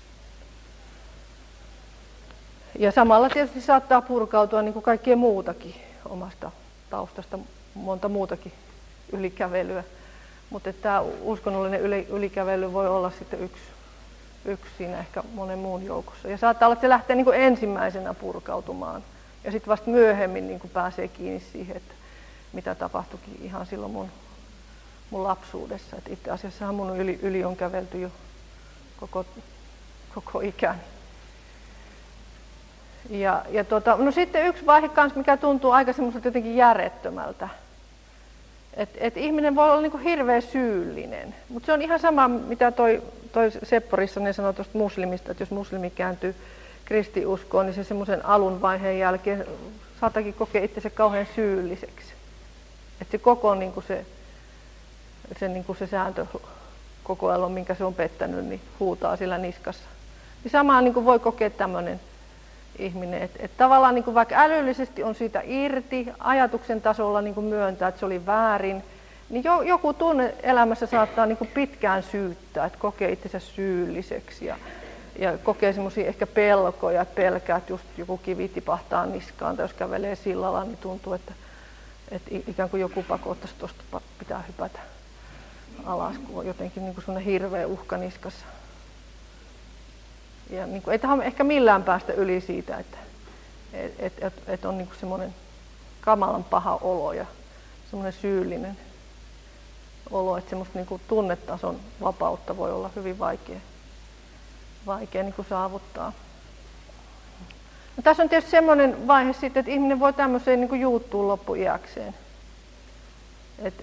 Ja samalla tietysti saattaa purkautua niin kuin kaikkea muutakin omasta taustasta, monta muutakin ylikävelyä. Mutta tämä uskonnollinen yli, ylikävely voi olla sitten yksi, yksi siinä ehkä monen muun joukossa. Ja saattaa olla, että se lähtee niin kuin ensimmäisenä purkautumaan. Ja sitten vasta myöhemmin niin kuin pääsee kiinni siihen, että mitä tapahtuikin ihan silloin mun, mun lapsuudessa. Et itse asiassahan mun yli, yli on kävelty jo koko, koko ikäni. Ja, ja tota, no sitten yksi vaihe kanssa, mikä tuntuu aika semmoiselta jotenkin järjettömältä. Että et ihminen voi olla niin kuin hirveä syyllinen, mutta se on ihan sama, mitä toi, toi Seppo Rissanen sanoi tuosta muslimista, että jos muslimi kääntyy kristiuskoon, niin se semmoisen alun vaiheen jälkeen saattakin kokea itsensä kauhean syylliseksi. Että se koko niin kuin se, se, niin kuin se sääntökokoelma, minkä se on pettänyt, niin huutaa sillä niskassa. Niin samaan niin kuin voi kokea tämmöinen ihminen, että, että tavallaan niin kuin vaikka älyllisesti on siitä irti, ajatuksen tasolla niin kuin myöntää, että se oli väärin, niin jo, joku tunne elämässä saattaa niin kuin pitkään syyttää, että kokee itsensä syylliseksi ja, ja kokee semmoisia ehkä pelkoja, että pelkää, että just joku kivi tipahtaa niskaan tai jos kävelee sillalla, niin tuntuu, että, että ikään kuin joku pakottaisi tuosta pitää hypätä alas, kun on jotenkin niin kuin semmoinen hirveä uhka niskassa. Ja niin kuin, ei tähän ehkä millään päästä yli siitä, että et, et, et, et on niin kuin semmoinen kamalan paha olo ja semmoinen syyllinen olo, että semmoista niin kuin tunnetason vapautta voi olla hyvin vaikea, vaikea niin kuin saavuttaa. No, tässä on tietysti semmoinen vaihe sitten, että ihminen voi tämmöiseen niin kuin juuttua loppuiäkseen. Et,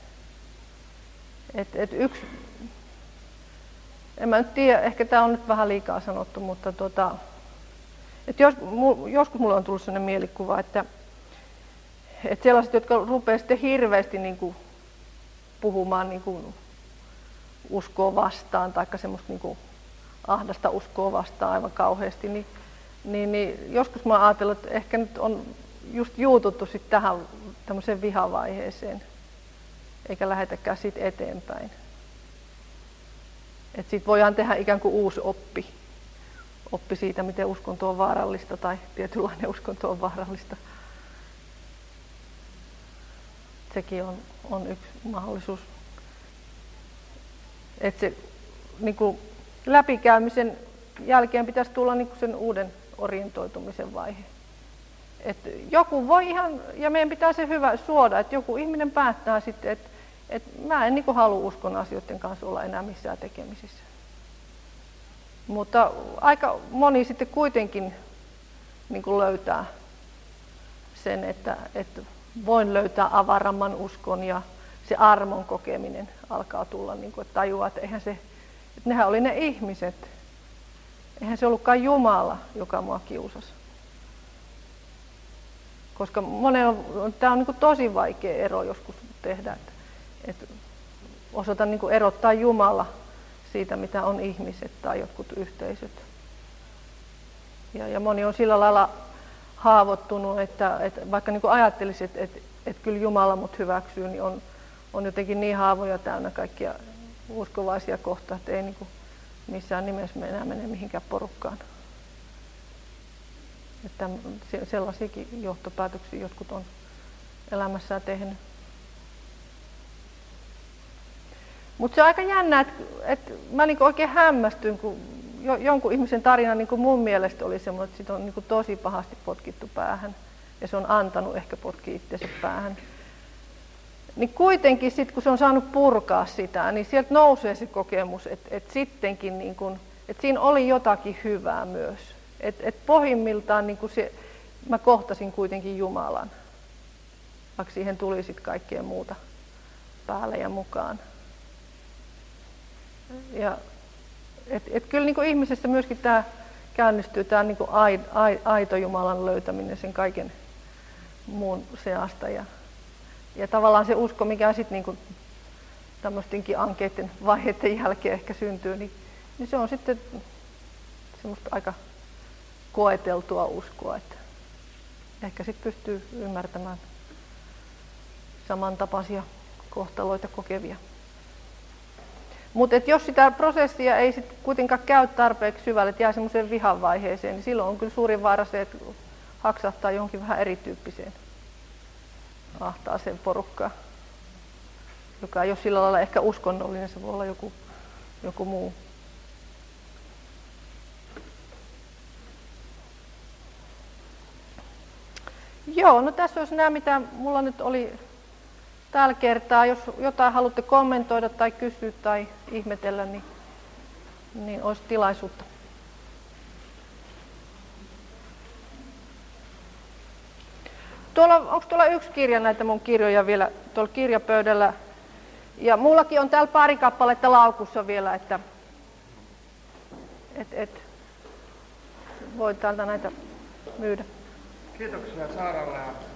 et, et yksi En mä nyt tiedä, ehkä tämä on nyt vähän liikaa sanottu, mutta tota, että jos, mu, joskus mulle on tullut sellainen mielikuva, että, että sellaiset, jotka rupeaa sitten hirveästi niin kuin puhumaan niin kuin uskoa vastaan, tai semmoista niin kuin ahdasta uskoa vastaan aivan kauheasti, niin, niin, niin joskus mä oon ajatellut, että ehkä nyt on just juututtu sitten tähän tämmöiseen vihavaiheeseen, eikä lähetäkään siitä eteenpäin. Että siitä voidaan tehdä ikään kuin uusi oppi. Oppi siitä, miten uskonto on vaarallista tai tietynlainen uskonto on vaarallista. Sekin on, on yksi mahdollisuus. Että se niin kuin läpikäymisen jälkeen pitäisi tulla niin kuin sen uuden orientoitumisen vaihe. Että joku voi ihan, ja meidän pitää se hyvä suoda, että joku ihminen päättää sitten, että Et mä en niin kuin halua uskon asioiden kanssa olla enää missään tekemisissä. Mutta aika moni sitten kuitenkin niin kuin löytää sen, että, että voin löytää avaramman uskon ja se armon kokeminen alkaa tulla, niin kuin, että tajuaa, että, eihän se, että nehän oli ne ihmiset. Eihän se ollutkaan Jumala, joka mua kiusasi. Koska monella on, tämä on niin kuin tosi vaikea ero joskus tehdä. Että Että osata niin kuin erottaa Jumala siitä, mitä on ihmiset tai jotkut yhteisöt. Ja, ja moni on sillä lailla haavoittunut, että, että vaikka niin kuin ajattelisi, että, että, että kyllä Jumala mut hyväksyy, niin on, on jotenkin niin haavoja täynnä kaikkia uskovaisia kohtaa, että ei niin kuin missään nimessä me enää mene mihinkään porukkaan. Että sellaisiakin johtopäätöksiä jotkut on elämässään tehnyt. Mutta se on aika jännä, että, että mä niinku oikein hämmästyin, kun jo, jonkun ihmisen tarina niinku mun mielestä oli semmoinen, että sitä on niinku tosi pahasti potkittu päähän. Ja se on antanut ehkä potkia itsensä päähän. Niin kuitenkin sit, kun se on saanut purkaa sitä, niin sieltä nousee se kokemus, että, että sittenkin niinku, että siinä oli jotakin hyvää myös. Että, että pohjimmiltaan niinku se, mä kohtasin kuitenkin Jumalan, vaikka siihen tuli sit kaikkea muuta päälle ja mukaan. Ja, et, et kyllä niin kuin ihmisessä myöskin tämä käynnistyy tämä niin kuin aito Jumalan löytäminen sen kaiken muun seasta. Ja, ja tavallaan se usko, mikä sitten niin kuin tämmöistenkin ankeiden vaiheiden jälkeen ehkä syntyy, niin, niin se on sitten semmoista aika koeteltua uskoa, että ehkä sitten pystyy ymmärtämään samantapaisia kohtaloita kokevia. Mutta jos sitä prosessia ei sit kuitenkaan käy tarpeeksi syvälle, että jää semmoiseen vihan vaiheeseen, niin silloin on kyllä suurin vaara se, että haksahtaa johonkin vähän erityyppiseen ahtaaseen porukkaan, joka ei ole sillä lailla ehkä uskonnollinen, se voi olla joku, joku muu. Joo, no tässä olisi nämä, mitä mulla nyt oli tällä kertaa. Jos jotain haluatte kommentoida tai kysyä tai ihmetellä, niin, niin olisi tilaisuutta. Tuolla, onko tuolla yksi kirja näitä mun kirjoja vielä tuolla kirjapöydällä? Ja mullakin on täällä pari kappaletta laukussa vielä, että et, et, voi täältä näitä myydä. Kiitoksia Saaralle.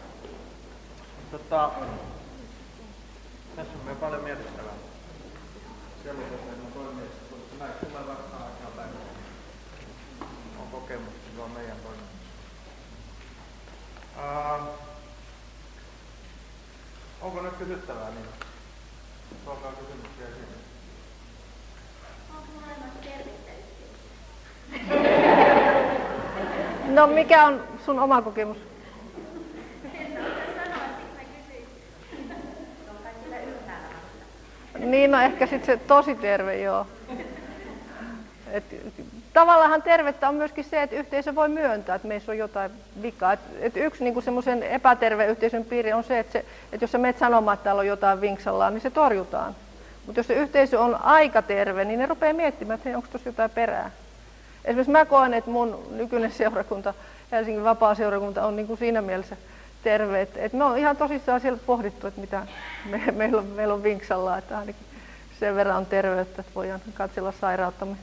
Tota, tässä on meillä paljon mietittävää. Selvitetään toimijasta, mutta näin tulee vastaan aikaa päivänä. On kokemusta, se on meidän toiminnassa. Uh, onko nyt kysyttävää niin? Olkaa kysymyksiä siinä. Onko maailmassa tervettä yhteisöä? No mikä on sun oma kokemus? Niin, no ehkä sitten se tosi terve, joo. Et, tavallaan tervettä on myöskin se, että yhteisö voi myöntää, että meissä on jotain vikaa. Et, et yksi niin semmoisen epäterveen yhteisön piiri on se, että, se, että jos sä menet sanomaan, että täällä on jotain vinksallaan, niin se torjutaan. Mutta jos se yhteisö on aika terve, niin ne rupeaa miettimään, että hei, onko tuossa jotain perää. Esimerkiksi mä koen, että mun nykyinen seurakunta, Helsingin vapaa-seurakunta, on niin kuin siinä mielessä terve. Että et me on ihan tosissaan siellä pohdittu, että mitä me, meillä, on, meillä on vinksallaan, että ainakin sen verran on terveyttä, että voidaan katsella sairauttamme.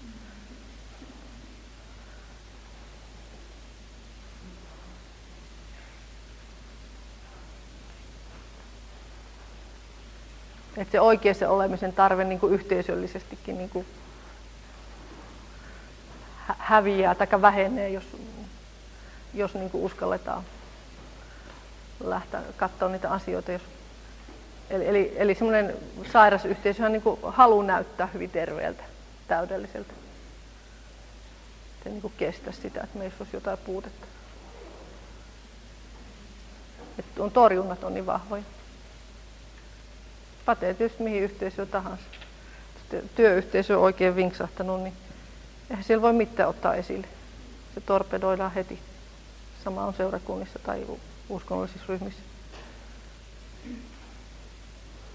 Että se oikeassa olemisen tarve niin kuin yhteisöllisestikin niin kuin häviää tai vähenee, jos, jos niin kuin uskalletaan lähteä katsoa niitä asioita. Jos, eli eli, eli semmoinen sairas yhteisöhän niin kuin haluaa näyttää hyvin terveeltä, täydelliseltä. Se niin kuin kestä sitä, että meissä olisi jotain puutetta. Että on torjunnat on niin vahvoja. Pätee tietysti mihin yhteisöön tahansa. Sitten työyhteisö on oikein vinksahtanut, niin eihän siellä voi mitään ottaa esille. Se torpedoidaan heti. Sama on seurakunnissa tai uskonnollisissa ryhmissä.